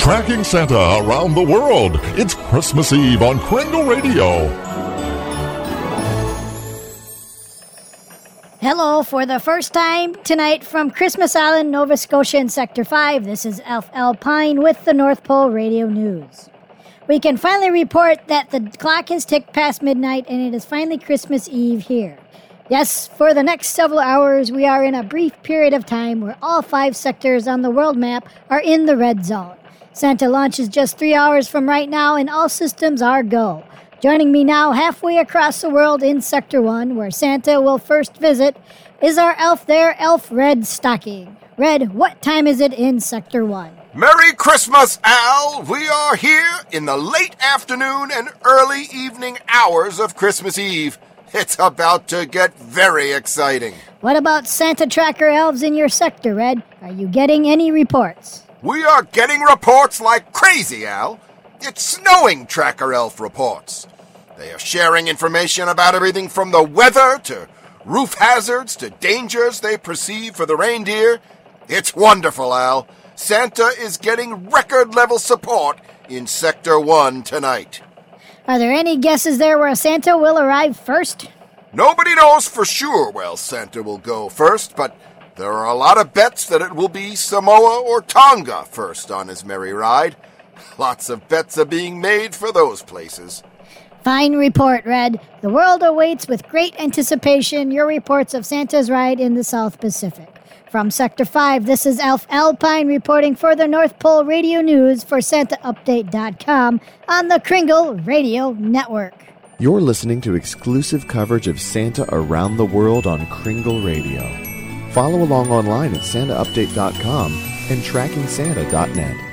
Tracking Santa around the world. It's Christmas Eve on Kringle Radio. Hello, for the first time tonight from Christmas Island, Nova Scotia in Sector 5, this is Elf Alpine with the North Pole Radio News. We can finally report that the clock has ticked past midnight and it is finally Christmas Eve here. Yes, for the next several hours, we are in a brief period of time where all 5 sectors on the world map are in the red zone. Santa launches just 3 hours from right now and all systems are go. Joining me now halfway across the world in Sector 1, where Santa will first visit, is our elf there, Elf Red Stocking. Red, what time is it in Sector 1? Merry Christmas, Al! We are here in the late afternoon and early evening hours of Christmas Eve. It's about to get very exciting. What about Santa Tracker elves in your sector, Red? Are you getting any reports? We are getting reports like crazy, Al. It's snowing Tracker Elf reports. They are sharing information about everything from the weather to roof hazards to dangers they perceive for the reindeer. It's wonderful, Al. Santa is getting record-level support in Sector 1 tonight. Are there any guesses there where Santa will arrive first? Nobody knows for sure where Santa will go first, but there are a lot of bets that it will be Samoa or Tonga first on his merry ride. Lots of bets are being made for those places. Fine report, Red. The world awaits with great anticipation your reports of Santa's ride in the South Pacific. From Sector 5, this is Elf Alpine reporting for the North Pole Radio News for SantaUpdate.com on the Kringle Radio Network. You're listening to exclusive coverage of Santa around the world on Kringle Radio. Follow along online at SantaUpdate.com and TrackingSanta.net.